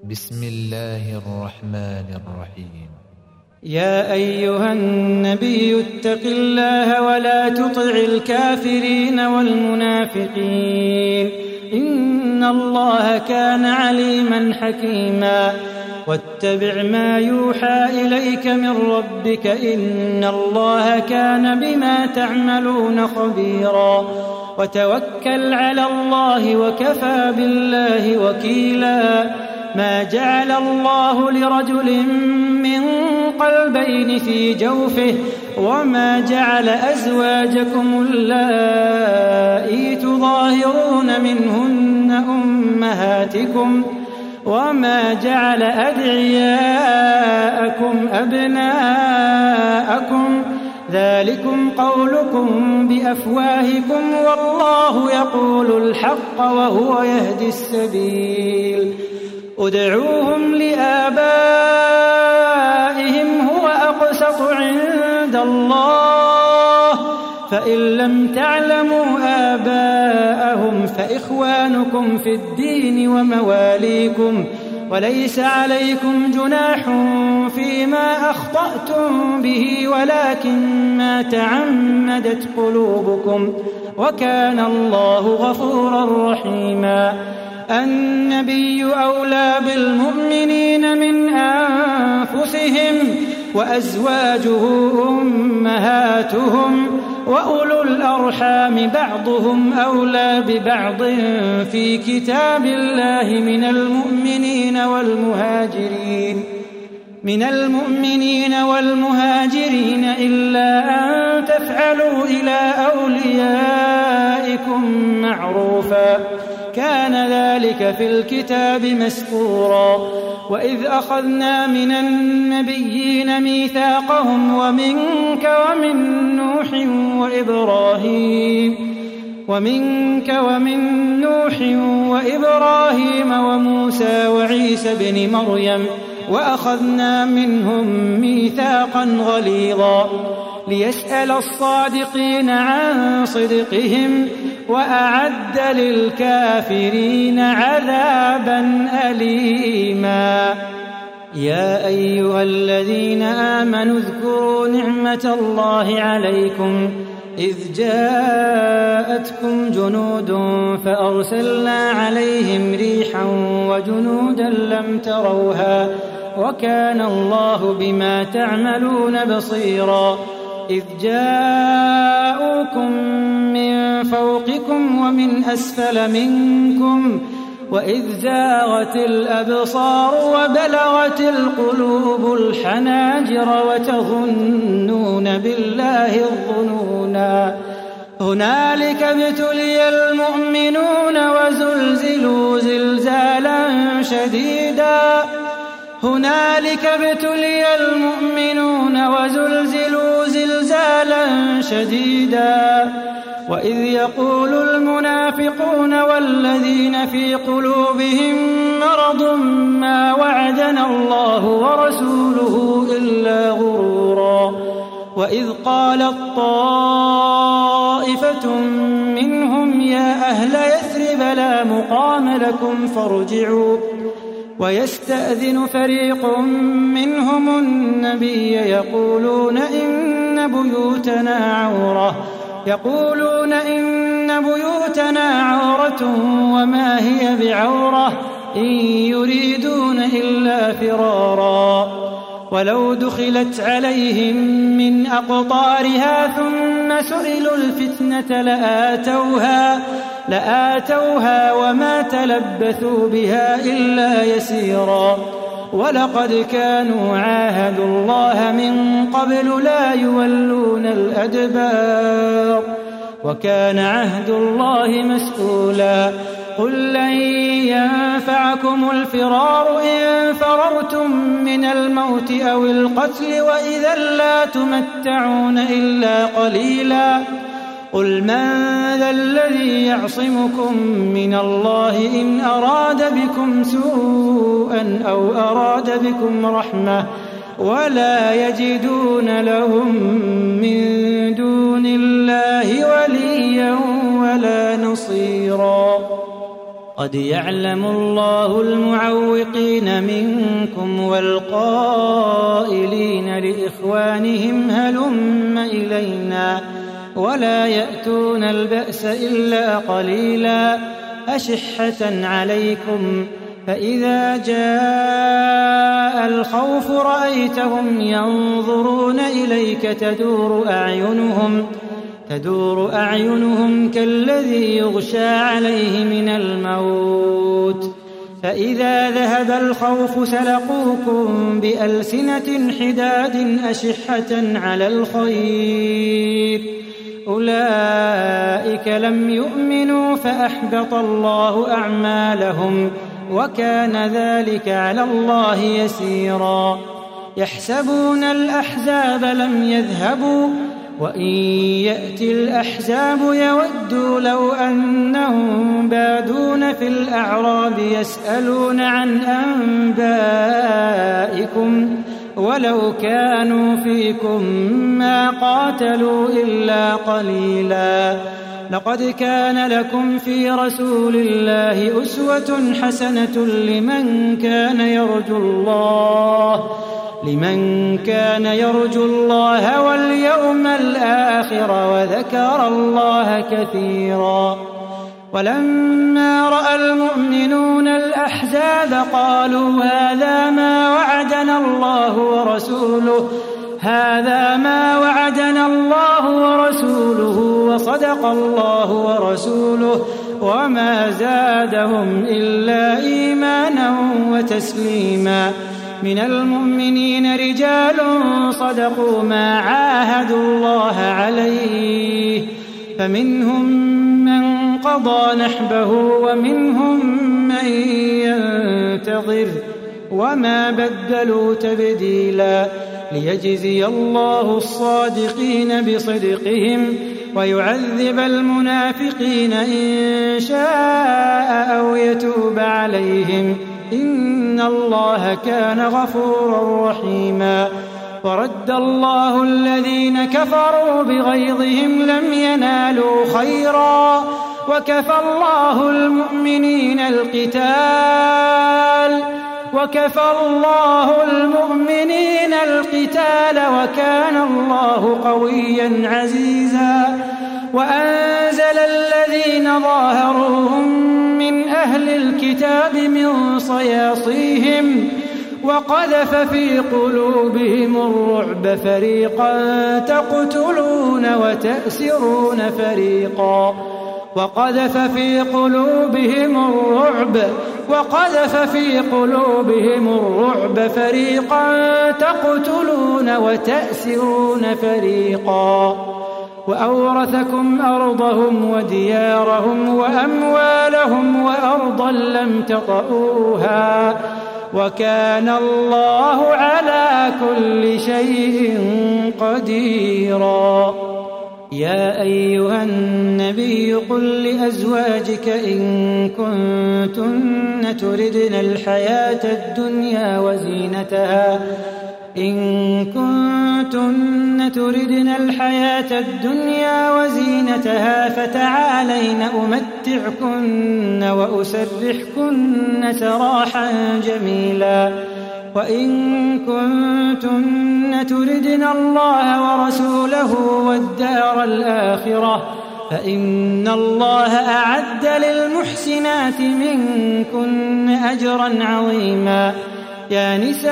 بسم الله الرحمن الرحيم. يا أيها النبي اتق الله ولا تطع الكافرين والمنافقين إن الله كان عليما حكيما واتبع ما يوحى إليك من ربك إن الله كان بما تعملون خبيرا وتوكل على الله وكفى بالله وكيلا ما جعل الله لرجل من قلبين في جوفه وما جعل أزواجكم اللائي تظاهرون منهن أمهاتكم وما جعل أدعياءكم أبناءكم ذلكم قولكم بأفواهكم والله يقول الحق وهو يهدي السبيل ادعوهم لآبائهم هو أقسط عند الله فإن لم تعلموا آباءهم فإخوانكم في الدين ومواليكم وليس عليكم جناح فيما أخطأتم به ولكن ما تعمدت قلوبكم وكان الله غفورا رحيما النبي أولى بالمؤمنين من أنفسهم وأزواجه أمهاتهم وأولو الأرحام بعضهم أولى ببعض في كتاب الله من المؤمنين والمهاجرين إلا أن تفعلوا إلى أوليائكم معروفا كان ذلك في الكتاب مسطورا وإذ أخذنا من النبيين ميثاقهم ومنك ومن نوح وإبراهيم وموسى وعيسى بن مريم وأخذنا منهم ميثاقا غليظا ليسأل الصادقين عن صدقهم وأعد للكافرين عذابا أليما يا أيها الذين آمنوا اذكروا نعمة الله عليكم إذ جاءتكم جنود فأرسلنا عليهم ريحا وجنودا لم تروها وكان الله بما تعملون بصيرا إذ جاءوكم من فوقكم ومن أسفل منكم وإذ زاغت الأبصار وبلغت القلوب الحناجر وتظنون بالله الظنونا هنالك ابتلي المؤمنون وزلزلوا زلزالا شديدا وإذ يقول المنافقون والذين في قلوبهم مرض ما وعدنا الله ورسوله إلا غرورا وإذ قالت طائفة منهم يا أهل يثرب لا مقام لكم فارجعوا ويستأذن فريق منهم النبي يقولون إن بيوتنا عورة وما هي بعورة إن يريدون إلا فرارا ولو دخلت عليهم من أقطارها ثم سئلوا الفتنة لآتوها وما تلبثوا بها إلا يسيرا ولقد كانوا عاهدوا الله من قبل لا يولون الأدبار وكان عهد الله مسؤولا قل لن ينفعكم الفرار إن فررتم من الموت أو القتل وإذا لا تمتعون إلا قليلا قل من ذا الذي يعصمكم من الله إن أراد بكم سوءا أو أراد بكم رحمة ولا يجدون لهم من دون الله وليا ولا نصيرا قد يعلم الله المعوقين منكم والقائلين لإخوانهم هلم إلينا ولا يأتون البأس إلا قليلا أشحة عليكم فإذا جاء الخوف رأيتهم ينظرون إليك تدور أعينهم كالذي يغشى عليه من الموت فإذا ذهب الخوف سلقوكم بألسنة حداد أشحة على الخير أولئك لم يؤمنوا فأحبط الله أعمالهم وكان ذلك على الله يسيرا يحسبون الأحزاب لم يذهبوا وإن يأتي الأحزاب يودوا لو أنهم بادون في الأعراب يسألون عن أنبائكم ولو كانوا فيكم ما قاتلوا إلا قليلا لقد كان لكم في رسول الله أسوة حسنة لمن كان يرجو الله واليوم الآخر وذكر الله كثيرا ولما رأى المؤمنون الأحزاب قالوا هذا ما وعدنا الله ورسوله وصدق الله ورسوله وما زادهم إلا إيمانا وتسليما من المؤمنين رجال صدقوا ما عاهدوا الله عليه فمنهم من قضى نحبه ومنهم من ينتظر وما بدلوا تبديلا ليجزي الله الصادقين بصدقهم ويعذب المنافقين إن شاء أو يتوب عليهم إن الله كان غفورا رحيما ورد الله الذين كفروا بغيظهم لم ينالوا خيرا وكفى الله المؤمنين القتال وكان الله قويا عزيزا وأنزل الذين ظاهروهم من أهل الكتاب من صياصيهم وقذف في قلوبهم الرعب فريقا تقتلون وتأسرون فريقا وقذف في قلوبهم الرعب فريقا تقتلون وتأسرون فريقا وأورثكم أرضهم وديارهم وأموالهم وأرضا لم تطئوها وكان الله على كل شيء قديرا يا أيها النبي قل لأزواجك إن كنتن تردن الحياة الدنيا وزينتها فتعالين أمتعكن وأسرحكن سراحا جميلا وإن كنتن تردن الله ورسوله والدار الآخرة فإن الله أعد للمحسنات منكن أجرا عظيما يا نساء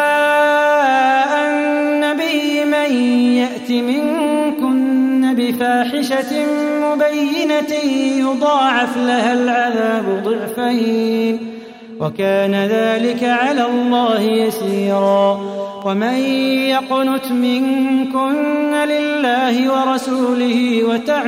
النبي من يأت منكن بفاحشة مبينة يضاعف لها العذاب ضعفين وكان ذلك على الله يسيرا ومن يقنت منكن لله ورسوله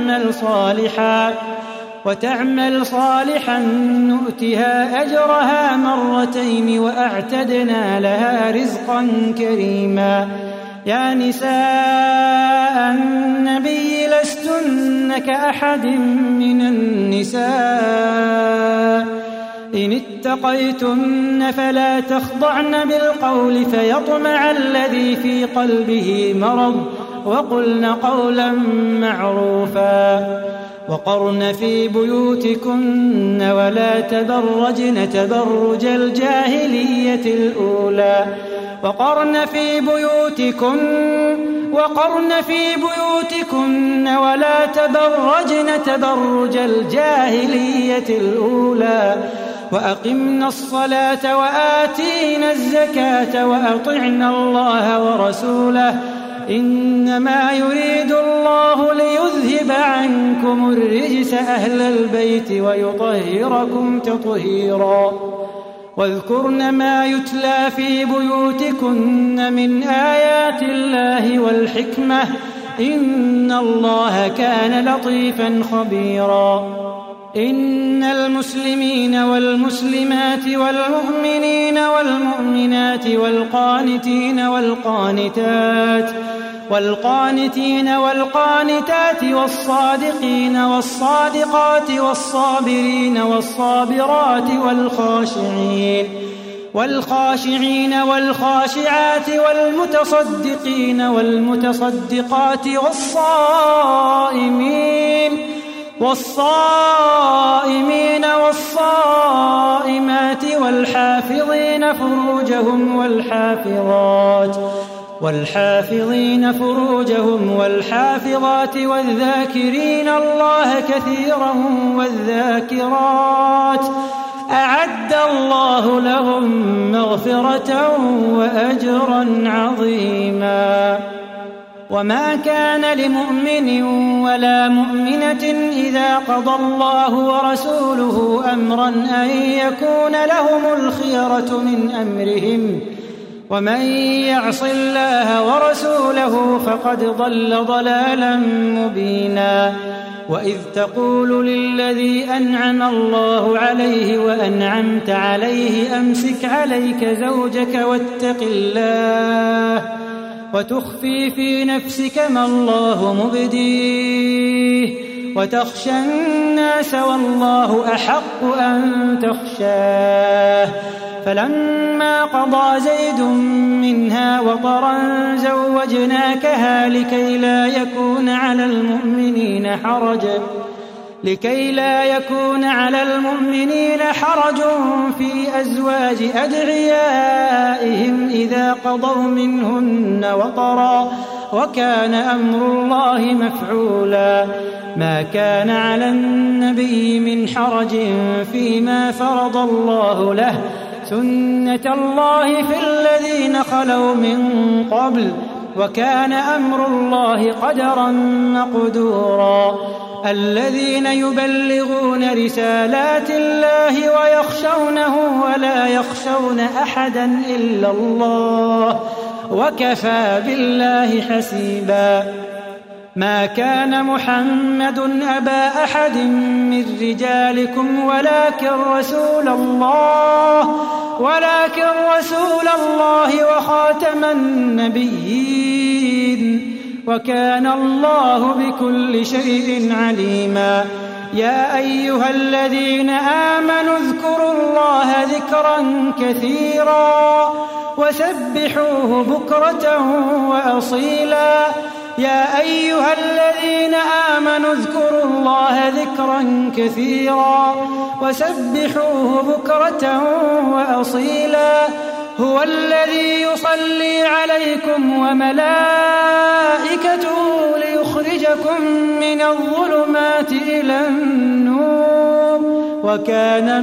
وتعمل صالحا نؤتها أجرها مرتين وأعتدنا لها رزقا كريما يا نساء النبي لستن كأحد من النساء إن اتقيتن فلا تخضعن بالقول فيطمع الذي في قلبه مرض وقلن قولا معروفا وقرن في بيوتكن ولا تبرجن تبرج الجاهلية الأولى وقرن في بيوتكن ولا تبرجن تبرج الجاهلية الأولى وأقمنا الصلاة وآتينا الزكاة وأطعنا الله ورسوله إنما يريد الله ليذهب عنكم الرجس أهل البيت ويطهركم تطهيرا واذكرن ما يتلى في بيوتكن من آيات الله والحكمة إن الله كان لطيفا خبيرا إن المسلمين والمسلمات والمؤمنين والمؤمنات والقانتين والقانتات والصادقين والصادقات والصابرين والصابرات والخاشعين والخاشعات والمتصدقين والمتصدقات والصائمين والصائمات والحافظين فروجهم والحافظات والذاكرين الله كثيرا والذاكرات أعد الله لهم مغفرة وأجرا عظيما وما كان لمؤمن ولا مؤمنة إذا قضى الله ورسوله أمرا أن يكون لهم الخيرة من أمرهم ومن يعص الله ورسوله فقد ضل ضلالا مبينا وإذ تقول للذي أنعم الله عليه وأنعمت عليه أمسك عليك زوجك واتق الله وتخفي في نفسك ما الله مبديه وتخشى الناس والله أحق أن تخشاه فلما قضى زيد منها وطرا زوجناكها لكي لا يكون على المؤمنين حرج في أزواج أدعيائهم إذا قضوا منهن وطرا وكان أمر الله مفعولا ما كان على النبي من حرج فيما فرض الله له سنة الله في الذين خلوا من قبل وكان أمر الله قدرا مقدورا الذين يبلغون رسالات الله ويخشونه ولا يخشون أحدا إلا الله وكفى بالله حسيبا ما كان محمد أبا أحد من رجالكم ولكن رسول الله وخاتم النبيين وكان الله بكل شيء عليما يا أيها الذين آمنوا اذكروا الله ذكرا كثيرا وسبحوه بكرة وأصيلا يا أيها الذين آمنوا اذكروا الله ذكرا كثيرا وسبحوه بكرة وأصيلا هو الذي يصلي عليكم وملائكته ليخرجكم من الظلمات إلى النور وكان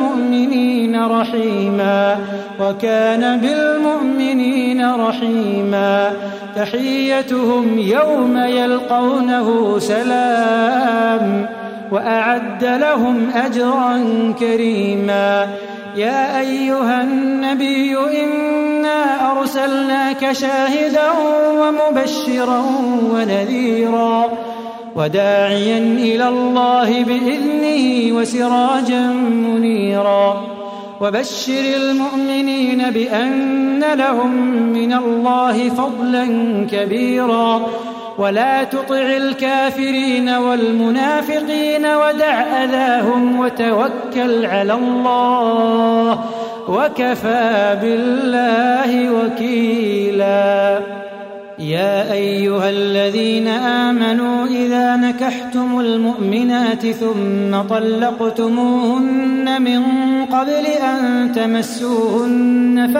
بالمؤمنين رحيما تحيتهم يوم يلقونه سلام وأعد لهم أجرا كريما يا أيها النبي إنا أرسلناك شاهدا ومبشرا ونذيرا وداعيا إلى الله بإذنه وسراجا منيرا وبشر المؤمنين بأن لهم من الله فضلا كبيرا ولا تطع الكافرين والمنافقين ودع أذاهم وتوكل على الله وكفى بالله وكيلا يا أيها الذين آمنوا إذا نكحتم المؤمنات ثم طلقتموهن من قبل أن تمسوهن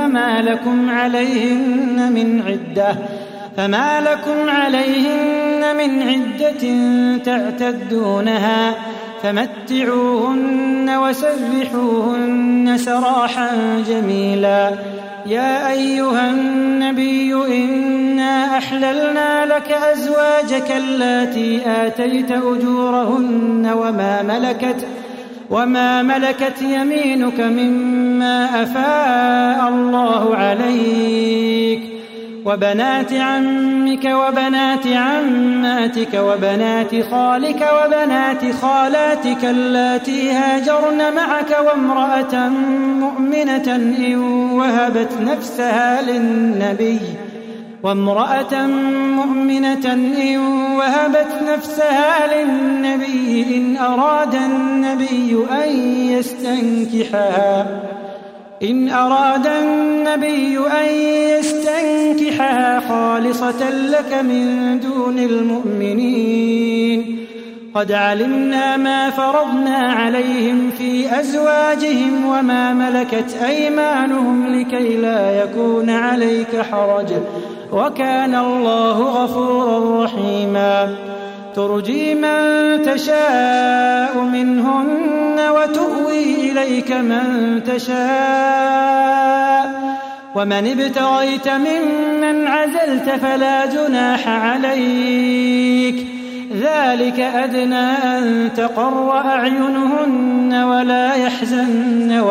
فما لكم عليهن من عدة تعتدونها فمتعوهن وسرحوهن سراحا جميلا. يا أيها النبي إنا أحللنا لك أزواجك اللاتي آتيت أجورهن وما ملكت يمينك مما أفاء الله عليك وبنات عمك وبنات عماتك وبنات خالك وبنات خالاتك اللاتي هاجرن معك وامرأة مؤمنة إن وهبت نفسها للنبي إن أراد النبي أن يستنكحها خالصة لك من دون المؤمنين. قد علمنا ما فرضنا عليهم في أزواجهم وما ملكت أيمانهم لكي لا يكون عليك حرج وكان الله غفورا رحيما. ترجي من تشاء منهن وتؤوي إليك من تشاء ومن ابتغيت ممن عزلت فلا جناح عليك ذلك أدنى أن تقر أعينهن ولا يحزن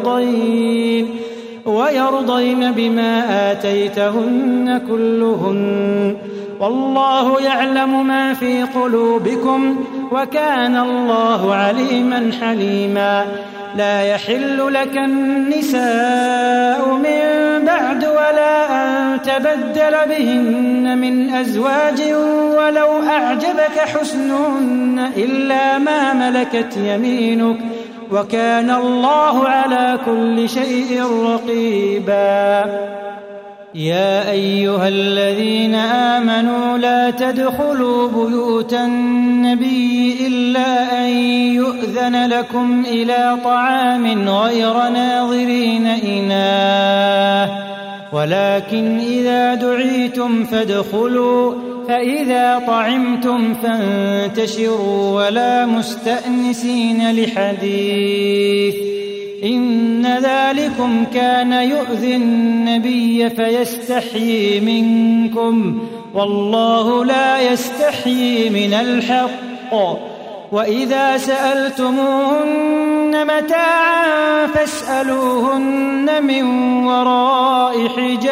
ويرضين بما آتيتهن كلهن والله يعلم ما في قلوبكم وكان الله عليما حليما. لا يحل لك النساء من بعد ولا أن تبدل بهن من أزواج ولو أعجبك حسنهن إلا ما ملكت يمينك وكان الله على كل شيء رقيبا. يا أيها الذين آمنوا لا تدخلوا بيوت النبي إلا أن يؤذن لكم إلى طعام غير ناظرين إناه ولكن إذا دعيتم فادخلوا فإذا طعمتم فانتشروا ولا مستأنسين لحديث إن ذلكم كان يؤذي النبي فيستحيي منكم والله لا يستحيي من الحق. وإذا سألتموهن متاعا فاسألوهن من وراء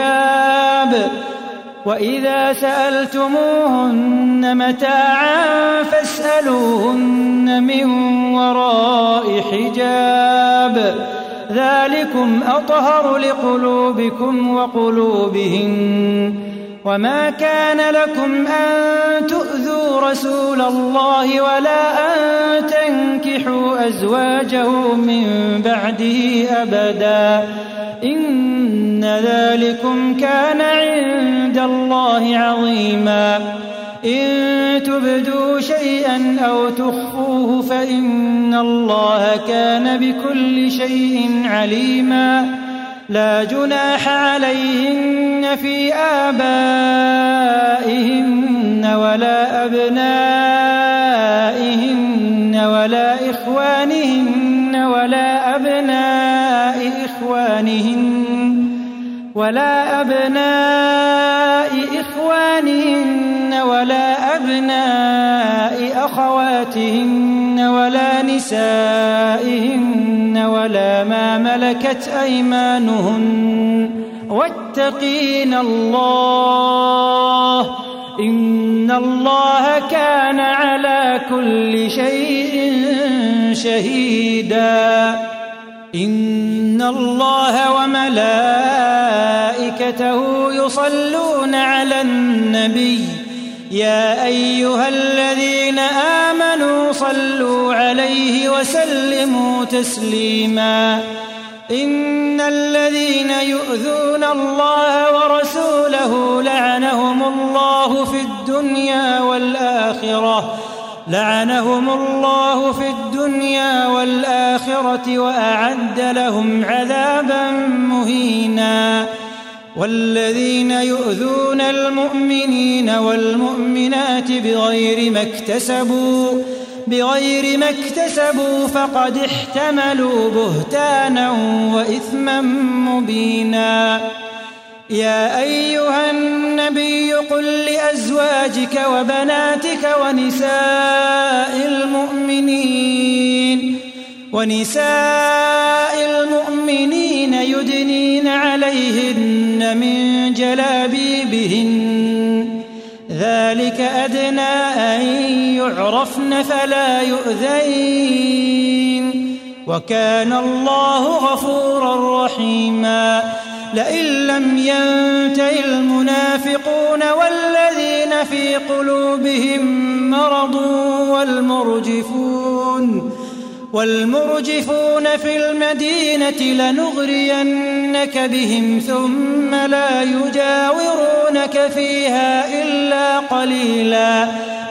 حجاب ذلكم أطهر لقلوبكم وقلوبهن. وما كان لكم أن تؤذوا رسول الله ولا أن تنكحوا أزواجه من بعده أبدا إن ذلكم كان عند الله عظيما. إن تبدوا شيئا أو تخفوه فإن الله كان بكل شيء عليما. لا جناح عليهن في آبائهن ولا أبنائهن ولا إخوانهن ولا أبناء أخواتهن ولا نسائهن ولا ما ملكت أيمانهن واتقين الله إن الله كان على كل شيء شهيدا. إن الله وملائكته يصلون على النبي يا أيها الذين آمنوا صلوا عليه وسلموا تسليما. إن الذين يؤذون الله ورسوله لعنهم الله الدنيا والآخرة لعنهم الله في الدنيا والآخرة وأعد لهم عذابا مهينا. والذين يؤذون المؤمنين والمؤمنات بغير ما اكتسبوا فقد احتملوا بهتانا وإثما مبينا. يا أيها النبي قل لأزواجك وبناتك ونساء المؤمنين يدنين عليهن من جلابيبهن ذلك أدنى أن يعرفن فلا يؤذين وكان الله غفورا رحيما. لئن لم ينته المنافقون والذين في قلوبهم مرض والمرجفون في المدينة لنغرينك بهم ثم لا يجاورونك فيها إلا قليلا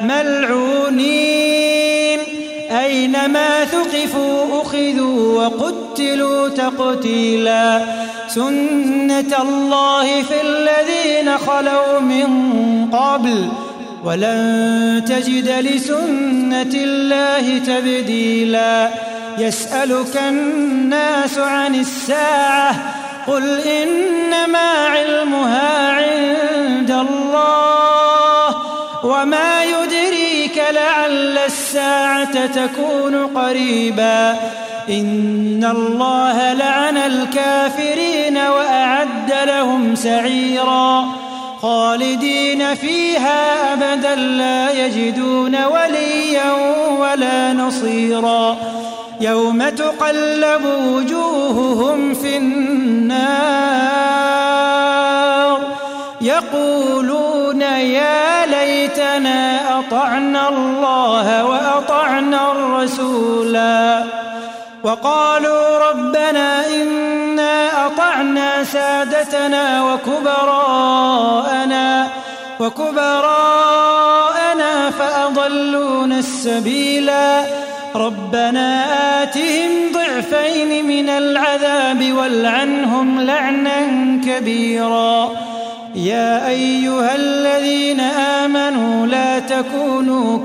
ملعونين أينما ثقفوا أخذوا وقتلوا تقتيلا. سنة الله في الذين خلوا من قبل ولن تجد لسنة الله تبديلا. يسألك الناس عن الساعة قل إنما علمها عند الله وما يدريك لعل الساعة تكون قريبا. إن الله لعن الكافرين وأعد لهم سعيرا خالدين فيها أبدا لا يجدون وليا ولا نصيرا. يوم تقلب وجوههم في النار يقولون يا ليتنا أطعنا الله وأطعنا الرسولا وقالوا ربنا إنا أطعنا سادتنا وكبراءنا فأضلونا السبيلا. ربنا آتهم ضعفين من العذاب والعنهم لعنا كبيرا. يا أيها الذين آمنوا لا تكونوا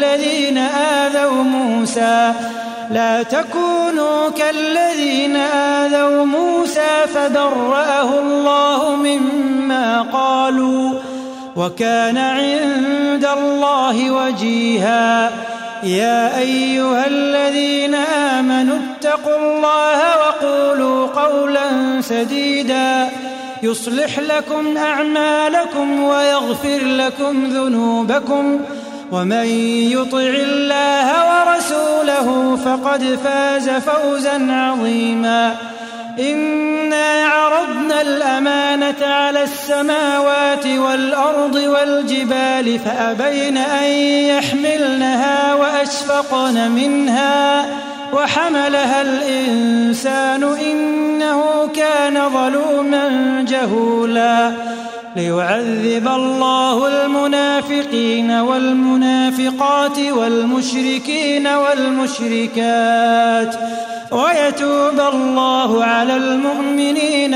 كالذين آذوا موسى فبرأه الله مما قالوا وكان عند الله وجيها. يا أيها الذين آمنوا اتقوا الله وقولوا قولا سديدا يصلح لكم أعمالكم ويغفر لكم ذنوبكم ومن يطع الله ورسوله فقد فاز فوزا عظيما. إنا عرضنا الأمانة على السماوات والأرض والجبال فأبين أن يحملنها وأشفقن منها وحملها الإنسان إنه كان ظلوما جهولا. ليعذب الله المنافقين والمنافقات والمشركين والمشركات ويتوب الله على المؤمنين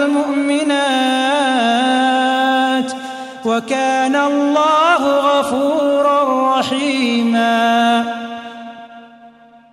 والمؤمنات وكان الله غفورا رحيما.